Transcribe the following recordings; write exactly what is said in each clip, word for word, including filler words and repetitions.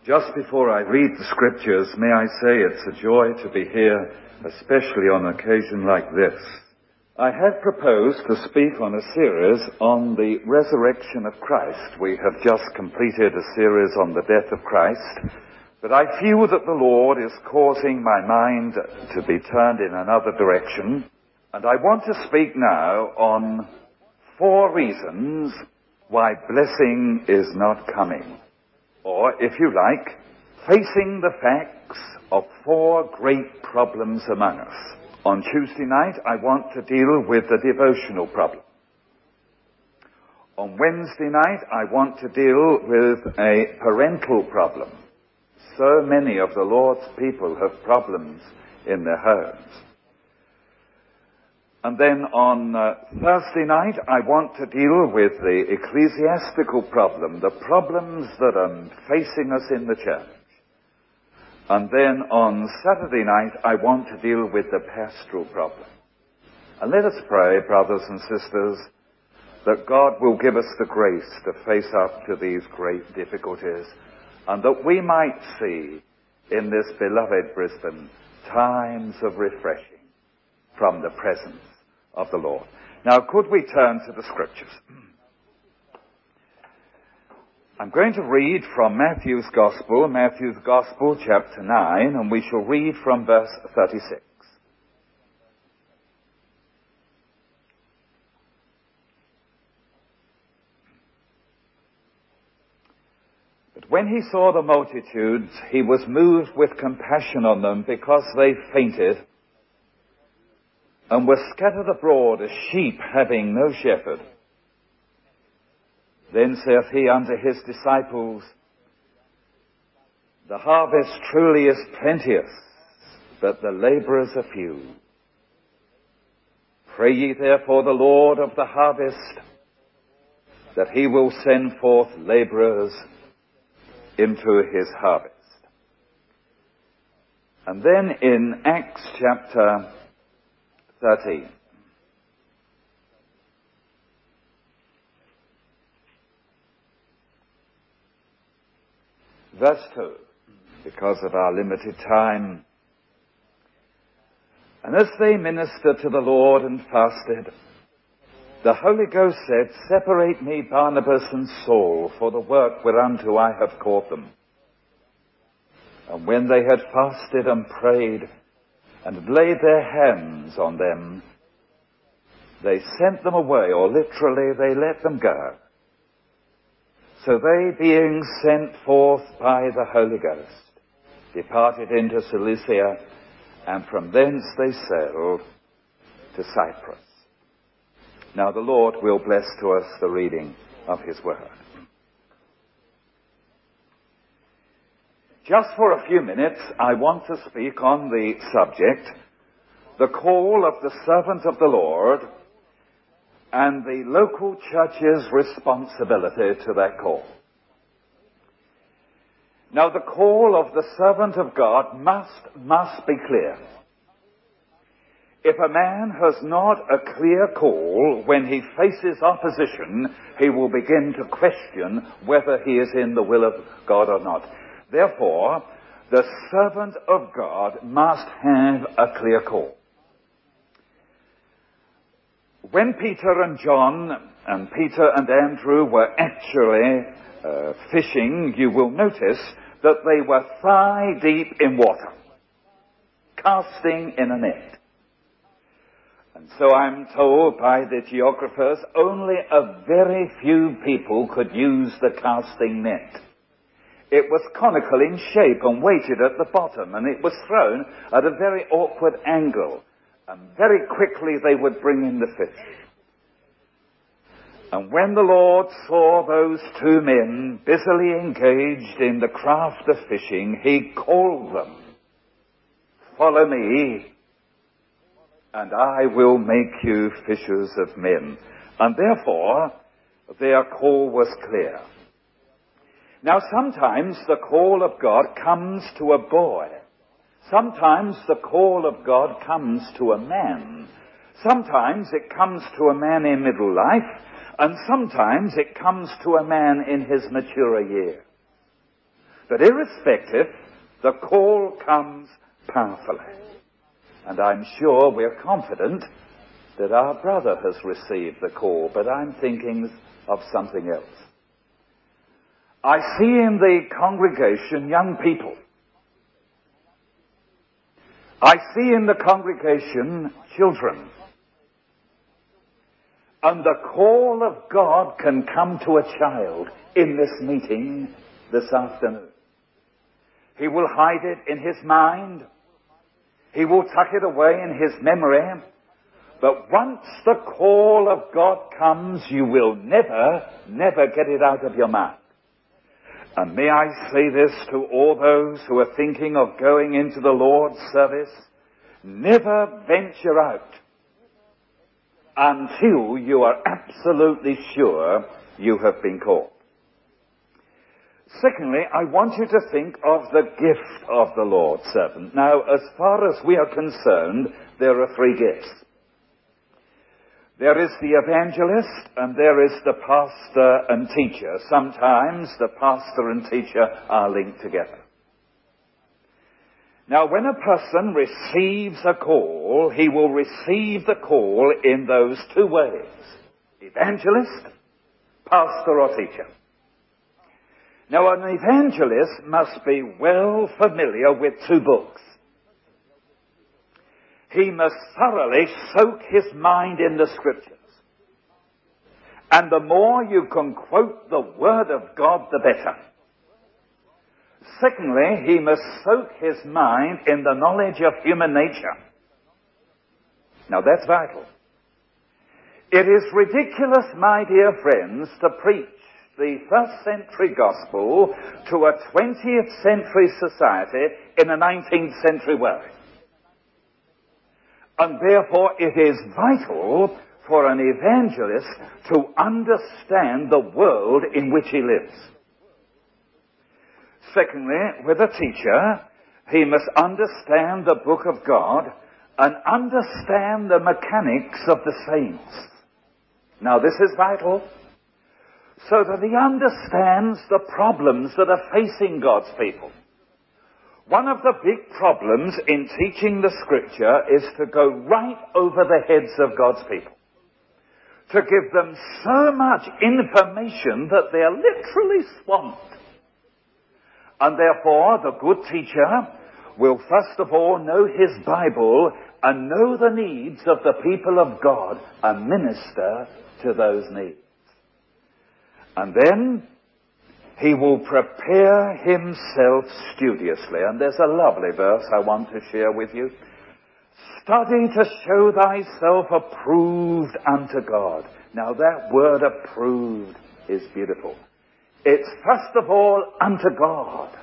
Just before I read the scriptures, may I say it's a joy to be here, especially on an occasion like this. I had proposed to speak on a series on the resurrection of Christ. We have just completed a series on the death of Christ, but I feel that the Lord is causing my mind to be turned in another direction, and I want to speak now on four reasons why blessing is not coming. Or, if you like, facing the facts of four great problems among us. On Tuesday night, I want to deal with the devotional problem. On Wednesday night, I want to deal with a parental problem. So many of the Lord's people have problems in their homes. And then on uh, Thursday night, I want to deal with the ecclesiastical problem, the problems that are facing us in the church. And then on Saturday night, I want to deal with the pastoral problem. And let us pray, brothers and sisters, that God will give us the grace to face up to these great difficulties, and that we might see in this beloved Brisbane times of refreshing from the presence of the Lord. Now, could we turn to the scriptures? I'm going to read from Matthew's Gospel, Matthew's Gospel, chapter nine, and we shall read from verse thirty-six. But when he saw the multitudes, he was moved with compassion on them, because they fainted and were scattered abroad as sheep having no shepherd. Then saith he unto his disciples, The harvest truly is plenteous, but the labourers are few. Pray ye therefore the Lord of the harvest, that he will send forth labourers into his harvest. And then in Acts chapter thirteen. Verse two, because of our limited time. And as they ministered to the Lord and fasted, the Holy Ghost said, Separate me Barnabas and Saul for the work whereunto I have called them. And when they had fasted and prayed, and laid their hands on them, they sent them away, or literally they let them go. So they, being sent forth by the Holy Ghost, departed into Cilicia, and from thence they sailed to Cyprus. Now the Lord will bless to us the reading of his word. Just for a few minutes, I want to speak on the subject, the call of the servant of the Lord, and the local church's responsibility to that call. Now, the call of the servant of God must, must be clear. If a man has not a clear call, when he faces opposition, he will begin to question whether he is in the will of God or not. Therefore, the servant of God must have a clear call. When Peter and John and Peter and Andrew were actually uh, fishing, you will notice that they were thigh deep in water, casting in a net. And so I'm told by the geographers, only a very few people could use the casting net. It was conical in shape and weighted at the bottom, and it was thrown at a very awkward angle. And very quickly they would bring in the fish. And when the Lord saw those two men busily engaged in the craft of fishing, he called them, Follow me, and I will make you fishers of men. And therefore, their call was clear. Now, sometimes the call of God comes to a boy. Sometimes the call of God comes to a man. Sometimes it comes to a man in middle life, and sometimes it comes to a man in his maturer years. But irrespective, the call comes powerfully. And I'm sure we're confident that our brother has received the call, but I'm thinking of something else. I see in the congregation young people. I see in the congregation children. And the call of God can come to a child in this meeting this afternoon. He will hide it in his mind. He will tuck it away in his memory. But once the call of God comes, you will never, never get it out of your mind. And may I say this to all those who are thinking of going into the Lord's service, never venture out until you are absolutely sure you have been called. Secondly, I want you to think of the gift of the Lord's servant. Now, as far as we are concerned, there are three gifts. There is the evangelist, and there is the pastor and teacher. Sometimes the pastor and teacher are linked together. Now, when a person receives a call, he will receive the call in those two ways: evangelist, pastor or teacher. Now, an evangelist must be well familiar with two books. He must thoroughly soak his mind in the Scriptures. And the more you can quote the Word of God, the better. Secondly, he must soak his mind in the knowledge of human nature. Now that's vital. It is ridiculous, my dear friends, to preach the first century gospel to a twentieth century society in a nineteenth century way. And therefore it is vital for an evangelist to understand the world in which he lives. Secondly, with a teacher, he must understand the book of God and understand the mechanics of the saints. Now this is vital, so that he understands the problems that are facing God's people. One of the big problems in teaching the Scripture is to go right over the heads of God's people. To give them so much information that they are literally swamped. And therefore, the good teacher will first of all know his Bible and know the needs of the people of God and minister to those needs. And then he will prepare himself studiously. And there's a lovely verse I want to share with you. Study to show thyself approved unto God. Now that word approved is beautiful. It's first of all unto God.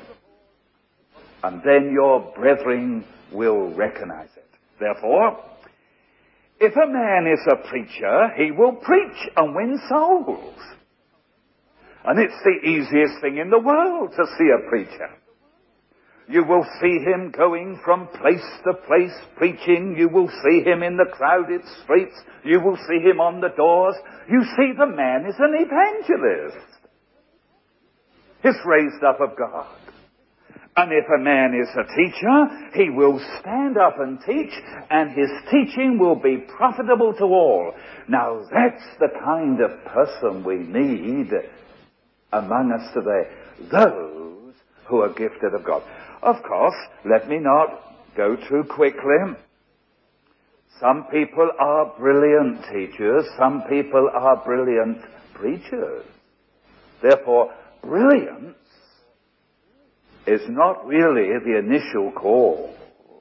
And then your brethren will recognize it. Therefore, if a man is a preacher, he will preach and win souls. And it's the easiest thing in the world to see a preacher. You will see him going from place to place preaching. You will see him in the crowded streets. You will see him on the doors. You see the man is an evangelist. He's raised up of God. And if a man is a teacher, he will stand up and teach, and his teaching will be profitable to all. Now that's the kind of person we need among us today. Those who are gifted of God. Of course, let me not go too quickly. Some people are brilliant teachers. Some people are brilliant preachers. Therefore, brilliance is not really the initial call.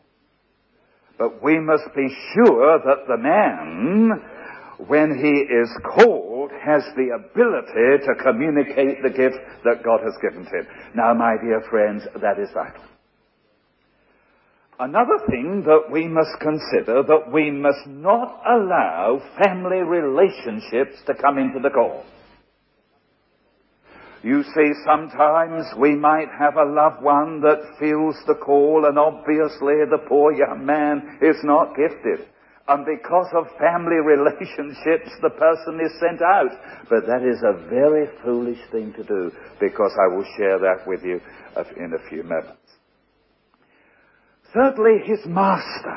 But we must be sure that the man, when he is called, has the ability to communicate the gift that God has given to him. Now, my dear friends, that is vital. Another thing that we must consider, that we must not allow family relationships to come into the call. You see, sometimes we might have a loved one that feels the call, and obviously the poor young man is not gifted. and because of family relationships, the person is sent out. But that is a very foolish thing to do, because I will share that with you in a few moments. Thirdly, his master.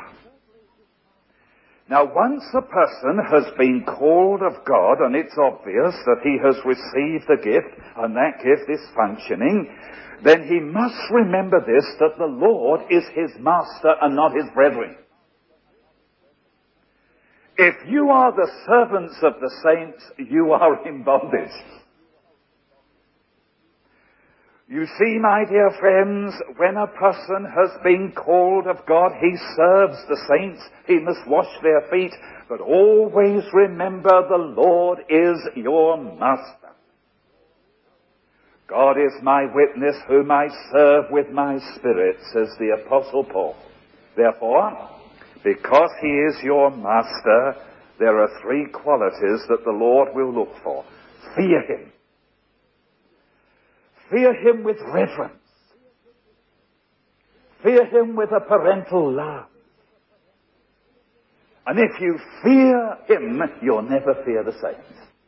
Now, once a person has been called of God, and it's obvious that he has received a gift, and that gift is functioning, then he must remember this, that the Lord is his master and not his brethren. If you are the servants of the saints, you are in bondage. You see, my dear friends, when a person has been called of God, he serves the saints, he must wash their feet, but always remember the Lord is your master. God is my witness, whom I serve with my spirit, says the Apostle Paul. Therefore, because he is your master, there are three qualities that the Lord will look for. Fear him. Fear him with reverence. Fear him with a parental love. And if you fear him, you'll never fear the saints.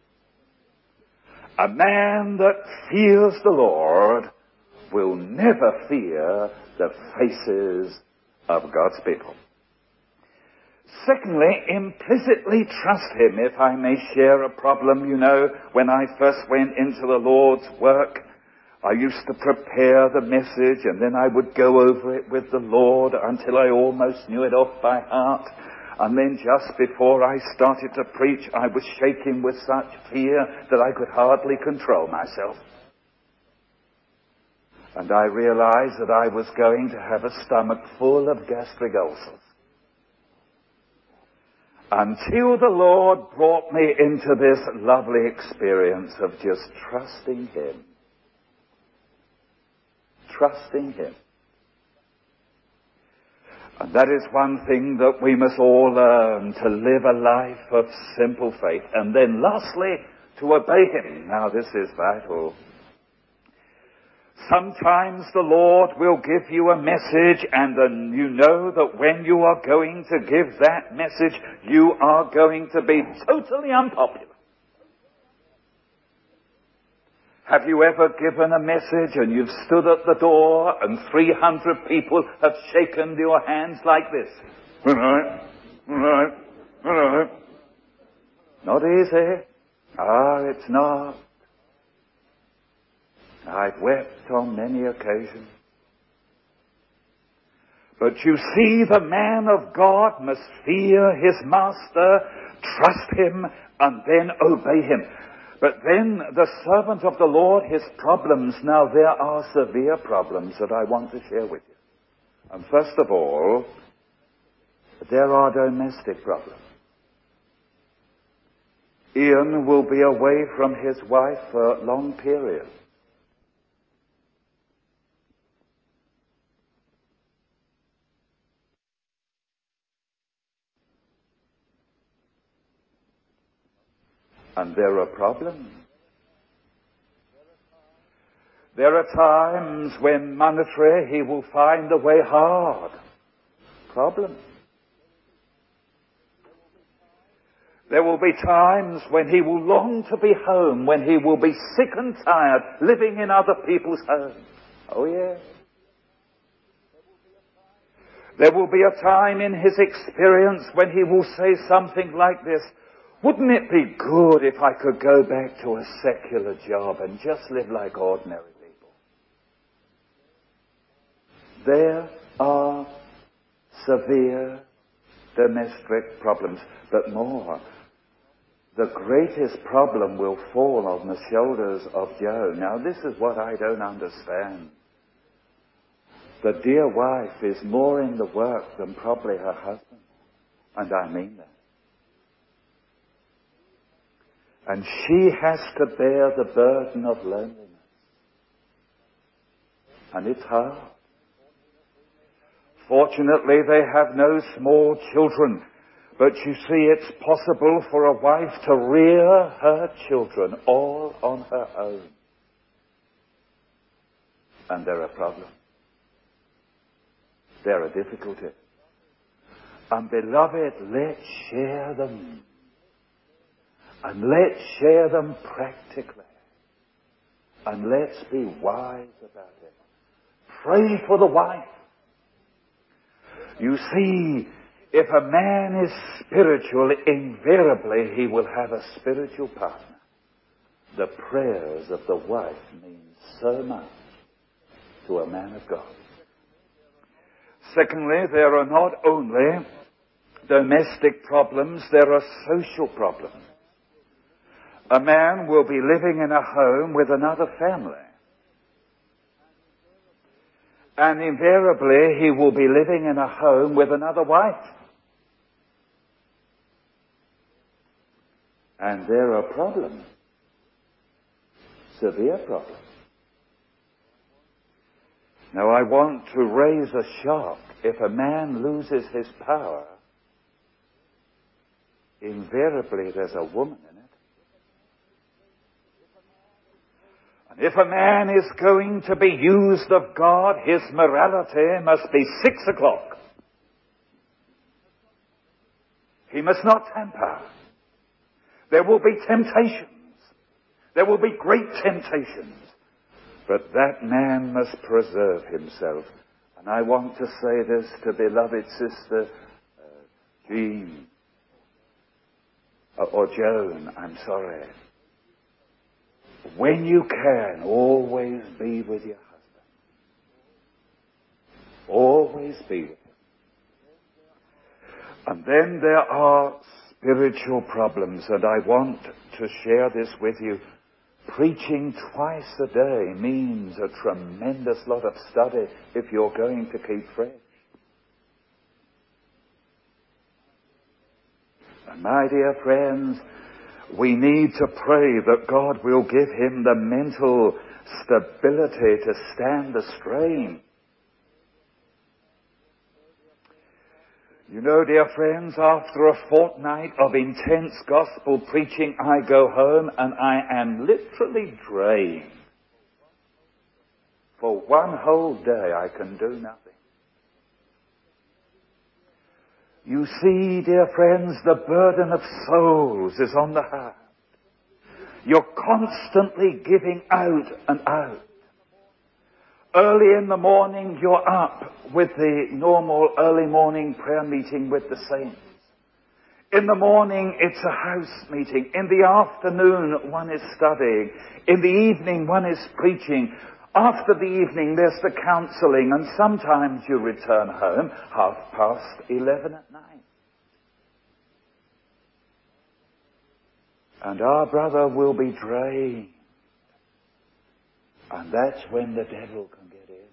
A man that fears the Lord will never fear the faces of God's people. Secondly, implicitly trust him. If I may share a problem, you know, when I first went into the Lord's work, I used to prepare the message, and then I would go over it with the Lord until I almost knew it off by heart. And then just before I started to preach, I was shaking with such fear that I could hardly control myself. And I realized that I was going to have a stomach full of gastric ulcers. Until the Lord brought me into this lovely experience of just trusting him. Trusting him. And that is one thing that we must all learn, to live a life of simple faith. And then lastly, to obey him. Now this is vital. Sometimes the Lord will give you a message, and then you know that when you are going to give that message, you are going to be totally unpopular. Have you ever given a message and you've stood at the door and three hundred people have shaken your hands like this? All right, all right, all right. Not easy. Ah, it's not. I've wept on many occasions. But you see, the man of God must fear his master, trust him, and then obey him. But then the servant of the Lord, his problems, now there are severe problems that I want to share with you. And first of all, there are domestic problems. Ian will be away from his wife for long periods. And there are problems. There are times when monetary he will find the way hard. Problems. There will be times when he will long to be home, when he will be sick and tired living in other people's homes. Oh yes. There will be a time in his experience when he will say something like this: wouldn't it be good if I could go back to a secular job and just live like ordinary people? There are severe domestic problems, but more. The greatest problem will fall on the shoulders of Joe. Now, this is what I don't understand. The dear wife is more in the work than probably her husband. And I mean that. And she has to bear the burden of loneliness. And it's hard. Fortunately, they have no small children. But you see, it's possible for a wife to rear her children all on her own. And there are problems. There are difficulties. And beloved, let's share them. And let's share them practically. And let's be wise about it. Pray for the wife. You see, if a man is spiritual, invariably he will have a spiritual partner. The prayers of the wife mean so much to a man of God. Secondly, there are not only domestic problems, there are social problems. A man will be living in a home with another family. And invariably, he will be living in a home with another wife. And there are problems. Severe problems. Now, I want to raise a shock. If a man loses his power, invariably there's a woman in it. And if a man is going to be used of God, his morality must be six o'clock. He must not tamper. There will be temptations. There will be great temptations. But that man must preserve himself. And I want to say this to beloved sister uh, Jean, uh, or Joan, I'm sorry. When you can, always be with your husband. Always be with him. And then there are spiritual problems, and I want to share this with you. Preaching twice a day means a tremendous lot of study if you're going to keep fresh. And my dear friends, we need to pray that God will give him the mental stability to stand the strain. You know, dear friends, after a fortnight of intense gospel preaching, I go home and I am literally drained. For one whole day I can do nothing. You see, dear friends, the burden of souls is on the heart. You're constantly giving out and out. Early in the morning, you're up with the normal early morning prayer meeting with the saints. In the morning, it's a house meeting. In the afternoon, one is studying. In the evening, one is preaching. After the evening, there's the counseling, and sometimes you return home half past eleven at night. And our brother will be drained. And that's when the devil can get in.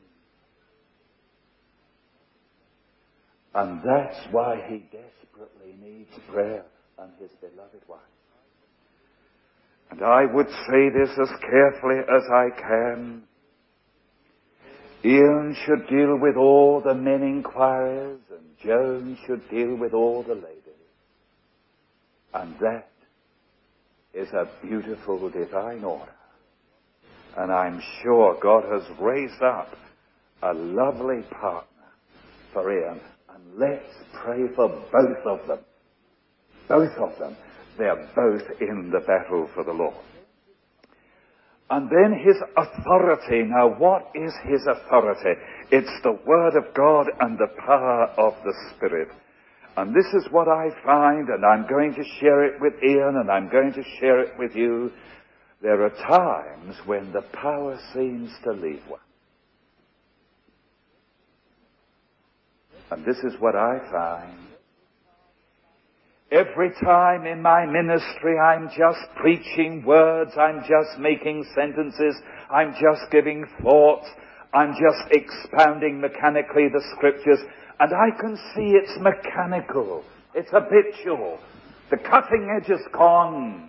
And that's why he desperately needs prayer and his beloved wife. And I would say this as carefully as I can. Ian should deal with all the men inquiries, and Joan should deal with all the ladies. And that is a beautiful divine order. And I'm sure God has raised up a lovely partner for Ian. And let's pray for both of them. Both of them. They're both in the battle for the Lord. And then his authority. Now, what is his authority? It's the Word of God and the power of the Spirit. And this is what I find, and I'm going to share it with Ian, and I'm going to share it with you. There are times when the power seems to leave one. And this is what I find. Every time in my ministry I'm just preaching words, I'm just making sentences, I'm just giving thoughts, I'm just expounding mechanically the scriptures, and I can see it's mechanical, it's habitual, the cutting edge is gone.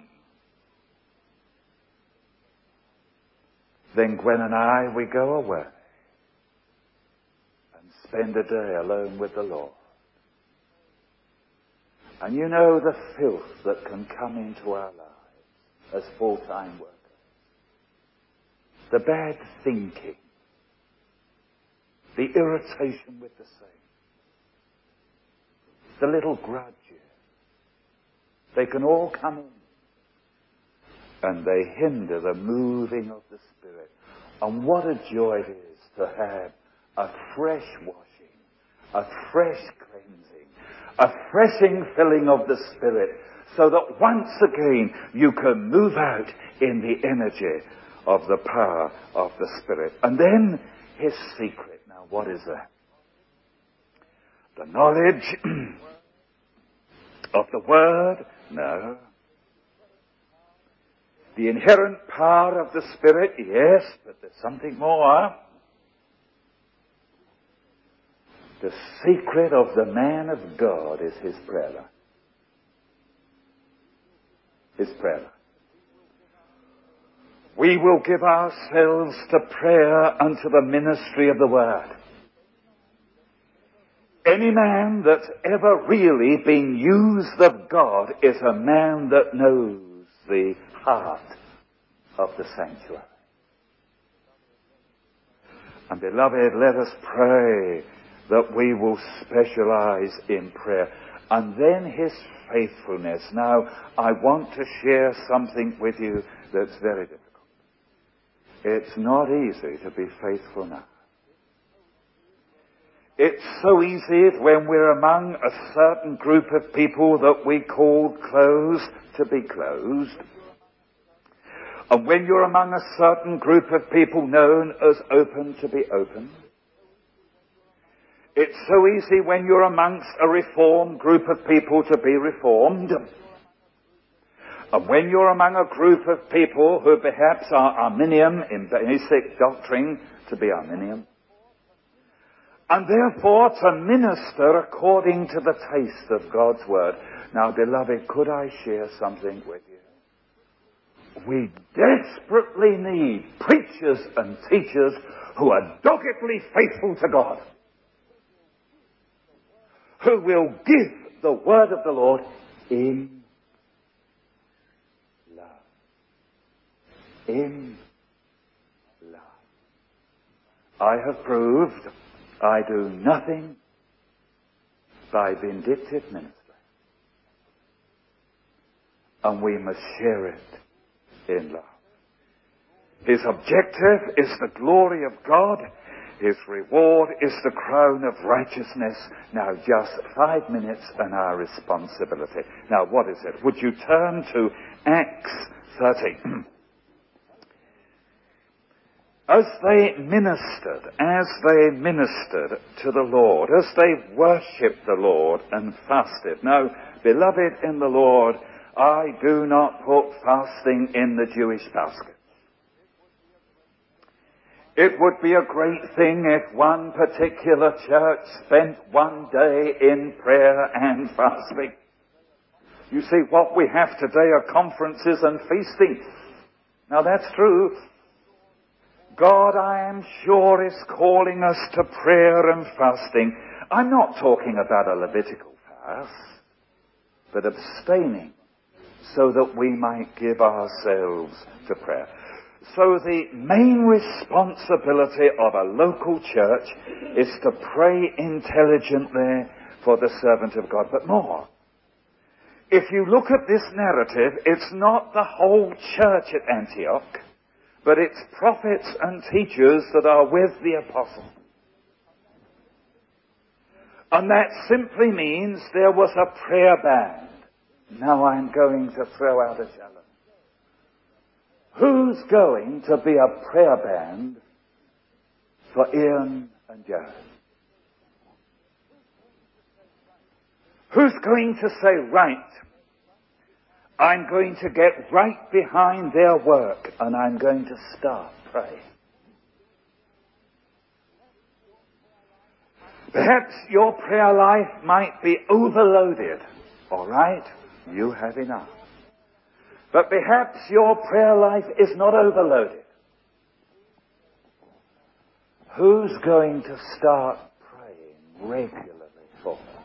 Then Gwen and I, we go away and spend a day alone with the Lord. And you know the filth that can come into our lives as full-time workers. The bad thinking. The irritation with the saints. the little grudges. They can all come in. And they hinder the moving of the Spirit. And what a joy it is to have a fresh washing, a fresh cleansing, a freshing filling of the Spirit, so that once again you can move out in the energy of the power of the Spirit. And then his secret. Now what is that? The knowledge of the Word? No. The inherent power of the Spirit? Yes, but there's something more. The secret of the man of God is his prayer life. His prayer life. We will give ourselves to prayer unto the ministry of the Word. Any man that's ever really been used of God is a man that knows the heart of the sanctuary. And beloved, let us pray that we will specialize in prayer. And then his faithfulness. Now, I want to share something with you that's very difficult. It's not easy to be faithful now. It's so easy when we're among a certain group of people that we call closed to be closed. And when you're among a certain group of people known as open to be open. It's so easy when you're amongst a reformed group of people to be reformed. And when you're among a group of people who perhaps are Arminian in basic doctrine, to be Arminian. And therefore to minister according to the taste of God's Word. Now, beloved, could I share something with you? We desperately need preachers and teachers who are doggedly faithful to God. Who will give the Word of the Lord in love. In love. I have proved I do nothing by vindictive ministry. And we must share it in love. His objective is the glory of God. His reward is the crown of righteousness. Now just five minutes and our responsibility. Now what is it? Would you turn to Acts thirty? As they ministered, as they ministered to the Lord, as they worshipped the Lord and fasted. Now, beloved in the Lord, I do not put fasting in the Jewish basket. It would be a great thing if one particular church spent one day in prayer and fasting. You see, what we have today are conferences and feasting. Now that's true. God, I am sure, is calling us to prayer and fasting. I'm not talking about a Levitical fast, but abstaining so that we might give ourselves to prayer. So the main responsibility of a local church is to pray intelligently for the servant of God. But more, if you look at this narrative, it's not the whole church at Antioch, but it's prophets and teachers that are with the apostles. And that simply means there was a prayer band. Now I'm going to throw out a challenge. Who's going to be a prayer band for Ian and Jared? Who's going to say, right, I'm going to get right behind their work and I'm going to start praying? Perhaps your prayer life might be overloaded. All right, you have enough. But perhaps your prayer life is not overloaded. Who's going to start praying regularly for them?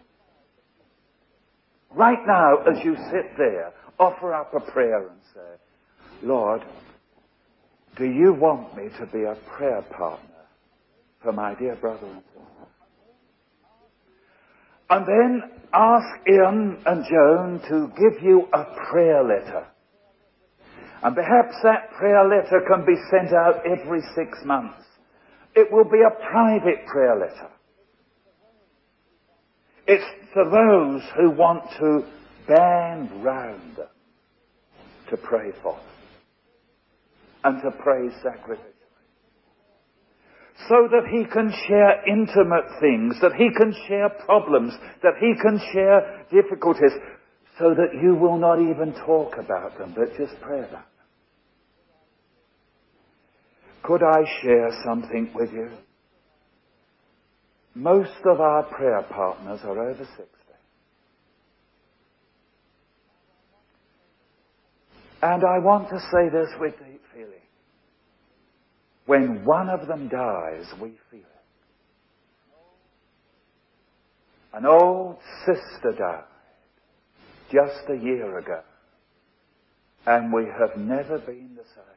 Right now, as you sit there, offer up a prayer and say, Lord, do you want me to be a prayer partner for my dear brother and sister? And then ask Ian and Joan to give you a prayer letter. And perhaps that prayer letter can be sent out every six months. It will be a private prayer letter. It's for those who want to band round them to pray for them and to pray sacrificially. So that he can share intimate things, that he can share problems, that he can share difficulties, so that you will not even talk about them, but just pray about them. Could I share something with you? Most of our prayer partners are over sixty. And I want to say this with deep feeling. When one of them dies, we feel it. An old sister died just a year ago, and we have never been the same.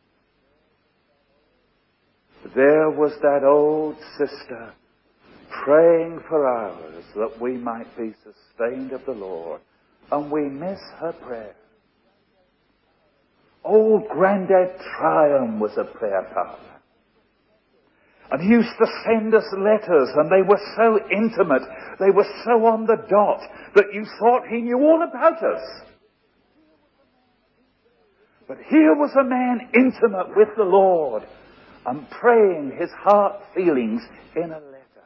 There was that old sister praying for hours that we might be sustained of the Lord, and we miss her prayer. Old Grandad Tryon was a prayer partner. And he used to send us letters, and they were so intimate, they were so on the dot, that you thought he knew all about us. But here was a man intimate with the Lord, and praying his heart feelings in a letter.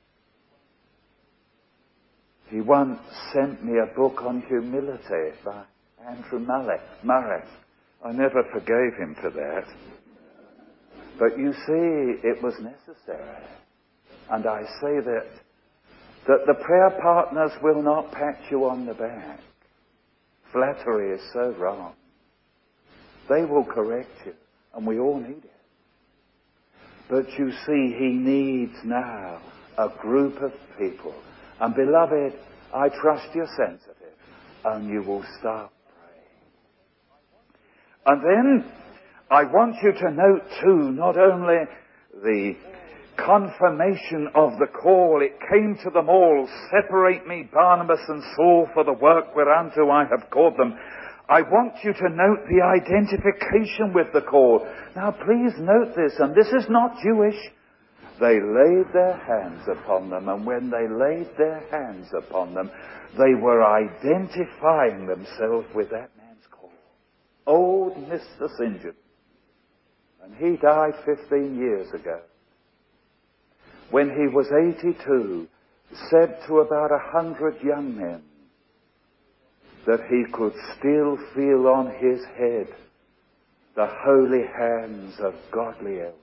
He once sent me a book on humility by Andrew Murray. I never forgave him for that. But you see, it was necessary. And I say that, that the prayer partners will not pat you on the back. Flattery is so wrong. They will correct you, and we all need it. But you see, he needs now a group of people. And beloved, I trust you're sensitive, and you will start praying. And then, I want you to note too, not only the confirmation of the call, it came to them all, separate me, Barnabas and Saul, for the work whereunto I have called them. I want you to note the identification with the call. Now please note this, and this is not Jewish. They laid their hands upon them, and when they laid their hands upon them, they were identifying themselves with that man's call. Old Mister Saint John. And he died fifteen years ago. When he was eighty-two, said to about a hundred young men that he could still feel on his head the holy hands of godly elders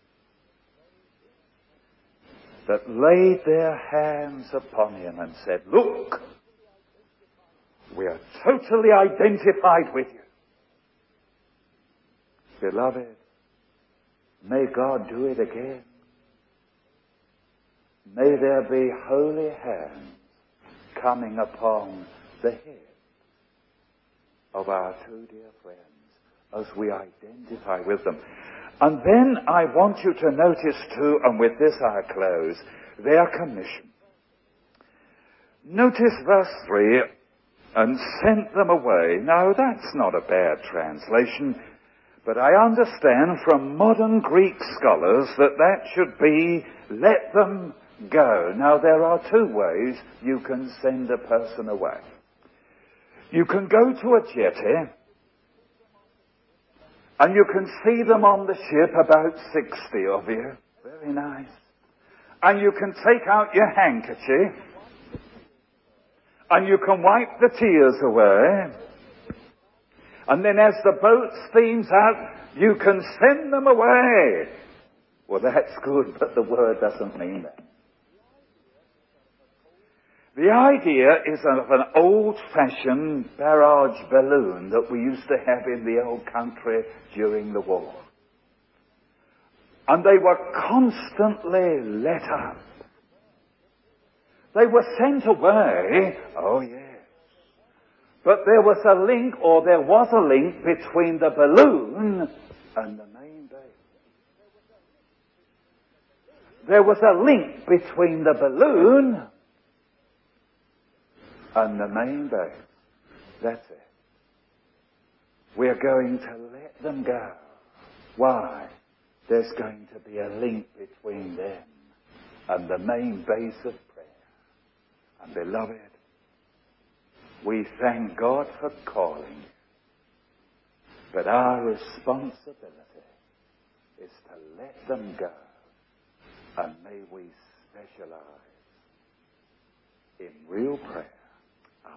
that laid their hands upon him and said, look, we are totally identified with you. Beloved, may God do it again. May there be holy hands coming upon the head of our two dear friends as we identify with them. And then I want you to notice too, and with this I close, their commission. Notice verse three, and sent them away. Now that's not a bad translation, but I understand from modern Greek scholars that that should be, let them go. Now there are two ways you can send a person away. You can go to a jetty, and you can see them on the ship, about sixty of you. Very nice. And you can take out your handkerchief, and you can wipe the tears away. And then as the boat steams out, you can send them away. Well, that's good, but the word doesn't mean that. The idea is of an old-fashioned barrage balloon that we used to have in the old country during the war. And they were constantly let up. They were sent away, oh yes. But there was a link, or there was a link between the balloon and the main base. There was a link between the balloon and the main base. That's it. We're going to let them go. Why? There's going to be a link between them and the main base of prayer. And beloved, we thank God for calling, but our responsibility is to let them go, and may we specialize in real prayer. Amen.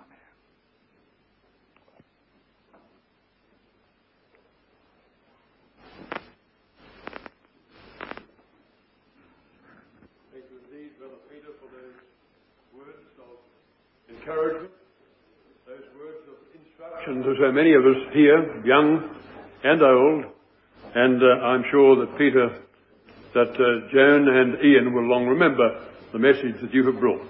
Thank you indeed, Brother Peter, for those words of encouragement, those words of instruction to so many of us here, young and old, and uh, I'm sure that Peter, that uh, Joan and Ian will long remember the message that you have brought.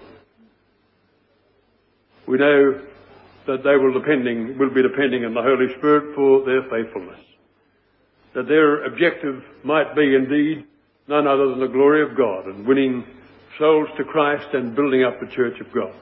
We know that they will depending will be depending on the Holy Spirit for their faithfulness, that their objective might be indeed none other than the glory of God and winning souls to Christ and building up the church of God.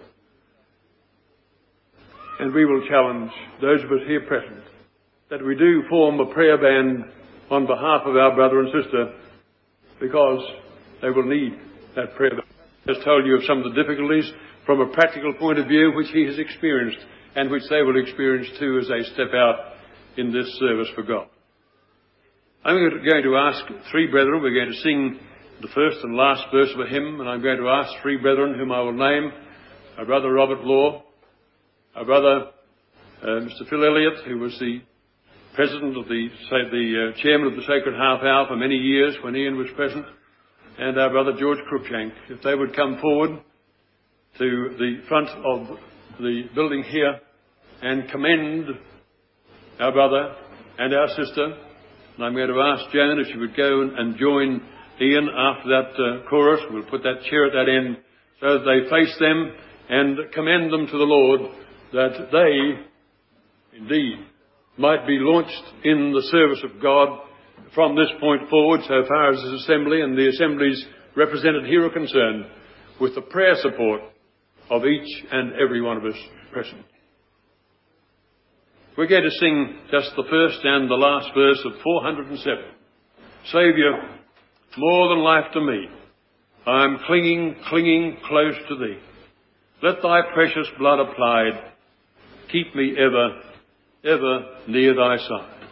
And we will challenge those of us here present that we do form a prayer band on behalf of our brother and sister, because they will need that prayer band. He has told you of some of the difficulties from a practical point of view which he has experienced and which they will experience too as they step out in this service for God. I'm going to ask three brethren. We're going to sing the first and last verse of a hymn, and I'm going to ask three brethren whom I will name: our brother Robert Law, our brother uh, Mister Phil Elliott, who was the president of the, say, the uh, chairman of the Sacred Half Hour for many years when Ian was present, and our brother George Cruikshank, if they would come forward to the front of the building here and commend our brother and our sister. And I'm going to ask Joan if she would go and join Ian after that uh, chorus. We'll put that chair at that end so that they face them and commend them to the Lord, that they indeed might be launched in the service of God from this point forward, so far as this assembly and the assemblies represented here are concerned, with the prayer support of each and every one of us present. We're going to sing just the first and the last verse of four hundred seven. Saviour, more than life to me, I am clinging, clinging close to thee. Let thy precious blood applied keep me ever, ever near thy side.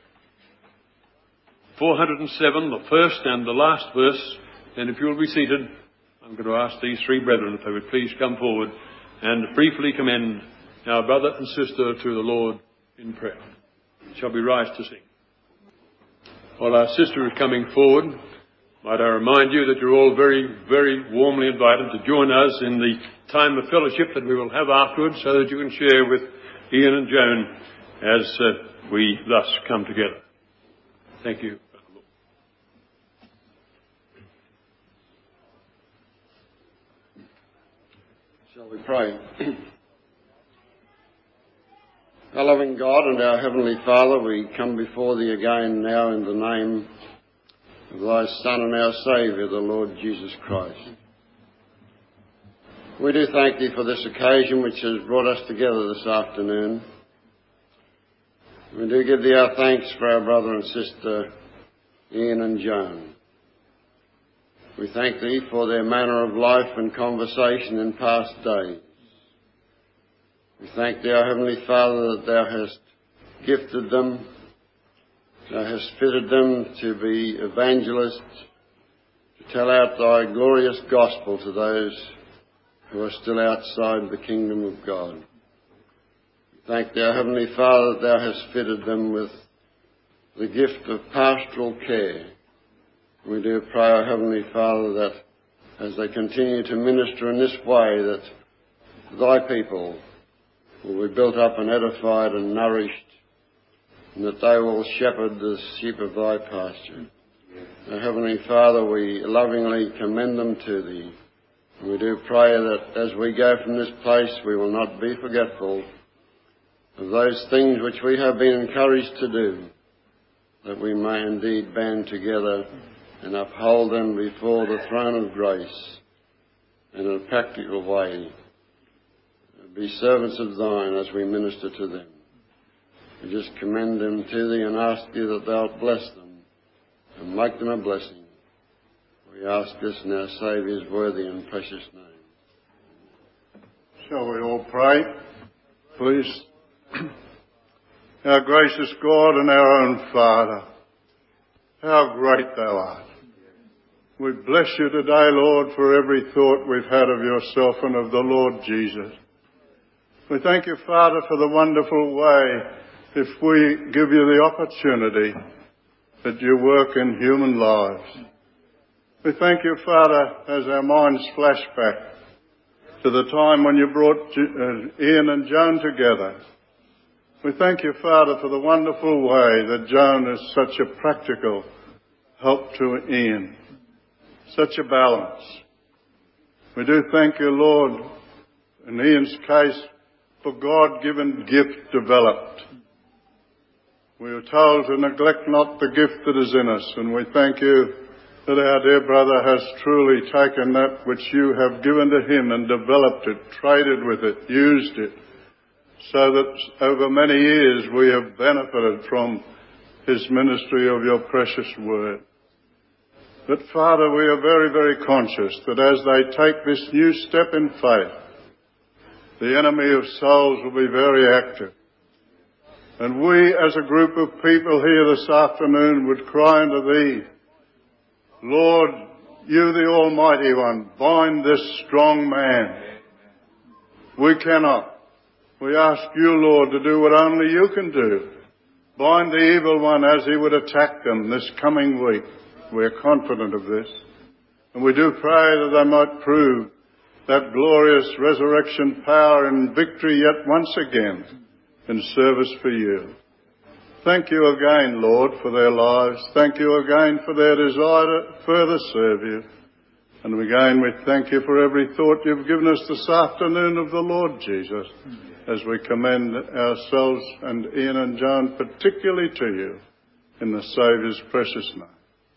four hundred seven, the first and the last verse. And if you'll be seated, I'm going to ask these three brethren if they would please come forward and briefly commend our brother and sister to the Lord in prayer. Shall we rise to sing? While our sister is coming forward, might I remind you that you're all very, very warmly invited to join us in the time of fellowship that we will have afterwards, so that you can share with Ian and Joan as uh, we thus come together. Thank you. Shall we pray? Our loving God and our Heavenly Father, we come before Thee again now in the name of Thy Son and our Saviour, the Lord Jesus Christ. We do thank Thee for this occasion which has brought us together this afternoon. We do give Thee our thanks for our brother and sister, Ian and Joan. We thank Thee for their manner of life and conversation in past days. We thank Thee, our Heavenly Father, that Thou hast gifted them, Thou hast fitted them to be evangelists, to tell out Thy glorious gospel to those who are still outside the kingdom of God. We thank Thee, our Heavenly Father, that Thou hast fitted them with the gift of pastoral care. We do pray, our Heavenly Father, that as they continue to minister in this way, that Thy people will be built up and edified and nourished, and that they will shepherd the sheep of Thy pasture. Our Heavenly Father, we lovingly commend them to Thee. And we do pray that as we go from this place, we will not be forgetful of those things which we have been encouraged to do, that we may indeed band together and uphold them before the throne of grace in a practical way, be servants of thine as we minister to them. We just commend them to thee and ask thee that thou bless them and make them a blessing. We ask this in our Saviour's worthy and precious name. Shall we all pray, please? Our gracious God and our own Father, how great thou art. We bless you today, Lord, for every thought we've had of yourself and of the Lord Jesus. We thank you, Father, for the wonderful way, if we give you the opportunity, that you work in human lives. We thank you, Father, as our minds flash back to the time when you brought Ian and Joan together. We thank you, Father, for the wonderful way that Joan is such a practical help to Ian, such a balance. We do thank you, Lord, in Ian's case, for God-given gift developed. We are told to neglect not the gift that is in us, and we thank you that our dear brother has truly taken that which you have given to him and developed it, traded with it, used it, so that over many years we have benefited from his ministry of your precious word. But Father, we are very, very conscious that as they take this new step in faith, the enemy of souls will be very active. And we as a group of people here this afternoon would cry unto thee, Lord, you the Almighty One, bind this strong man. We cannot. We ask you, Lord, to do what only you can do. Bind the evil one as he would attack them this coming week. We're confident of this. And we do pray that they might prove that glorious resurrection power and victory yet once again in service for you. Thank you again, Lord, for their lives. Thank you again for their desire to further serve you. And again, we thank you for every thought you've given us this afternoon of the Lord Jesus, as we commend ourselves and Ian and Joan particularly to you, in the Saviour's precious name.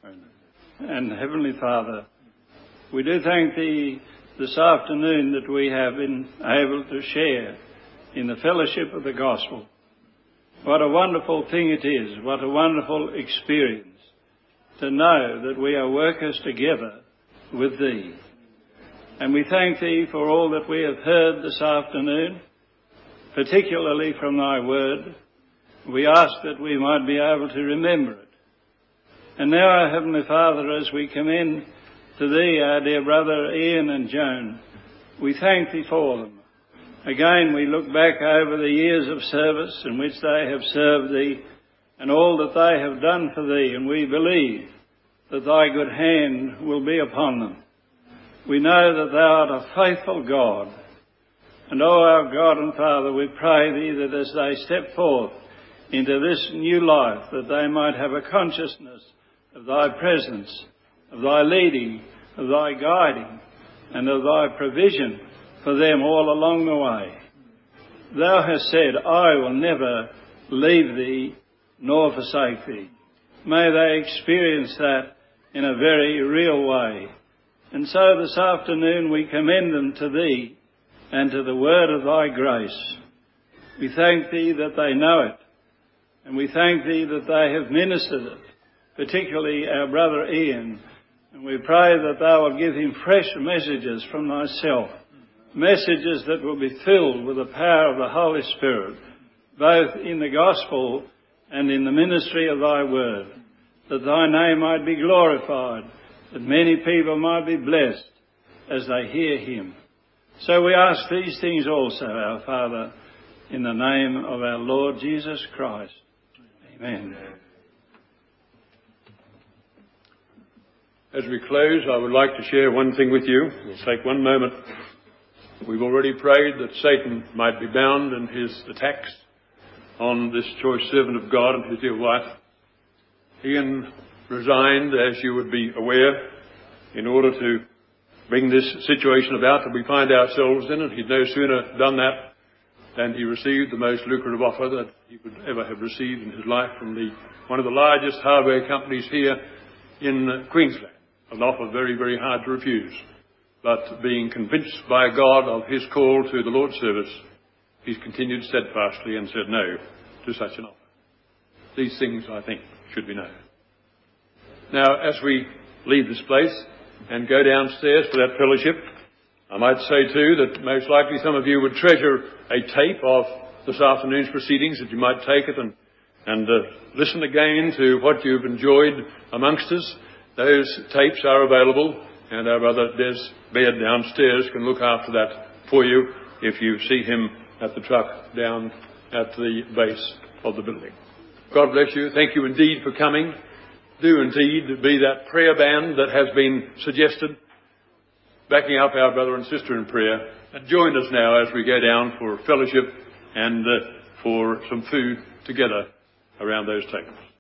Amen. And Heavenly Father, we do thank thee this afternoon that we have been able to share in the fellowship of the gospel. What a wonderful thing it is, what a wonderful experience to know that we are workers together with thee. And we thank thee for all that we have heard this afternoon, particularly from thy word. We ask that we might be able to remember it. And now, our Heavenly Father, as we commend to thee our dear brother Ian and Joan, we thank thee for them. Again, we look back over the years of service in which they have served thee and all that they have done for thee, and we believe that thy good hand will be upon them. We know that thou art a faithful God. And, O our God and Father, we pray thee that as they step forth into this new life, that they might have a consciousness of thy presence, of thy leading, of thy guiding, and of thy provision for them all along the way. Thou hast said, I will never leave thee nor forsake thee. May they experience that in a very real way. And so this afternoon we commend them to thee and to the word of thy grace. We thank thee that they know it, and we thank thee that they have ministered it, particularly our brother Ian. And we pray that thou wilt give him fresh messages from thyself, messages that will be filled with the power of the Holy Spirit, both in the gospel and in the ministry of thy word, that thy name might be glorified, that many people might be blessed as they hear him. So we ask these things also, our Father, in the name of our Lord Jesus Christ. Amen. As we close, I would like to share one thing with you. We'll take one moment. We've already prayed that Satan might be bound in his attacks on this choice servant of God and his dear wife. Ian resigned, as you would be aware, in order to bring this situation about that we find ourselves in, and he'd no sooner done that than he received the most lucrative offer that he could ever have received in his life from the one of the largest hardware companies here in Queensland. An offer very, very hard to refuse. But being convinced by God of his call to the Lord's service, he's continued steadfastly and said no to such an offer. These things, I think, should be known. Now, as we leave this place and go downstairs for that fellowship, I might say too that most likely some of you would treasure a tape of this afternoon's proceedings, that you might take it and, and uh, listen again to what you've enjoyed amongst us. Those tapes are available, and our brother Des Baird downstairs can look after that for you if you see him at the truck down at the base of the building. God bless you. Thank you indeed for coming. Do indeed be that prayer band that has been suggested, backing up our brother and sister in prayer. And join us now as we go down for fellowship and uh, for some food together around those tables.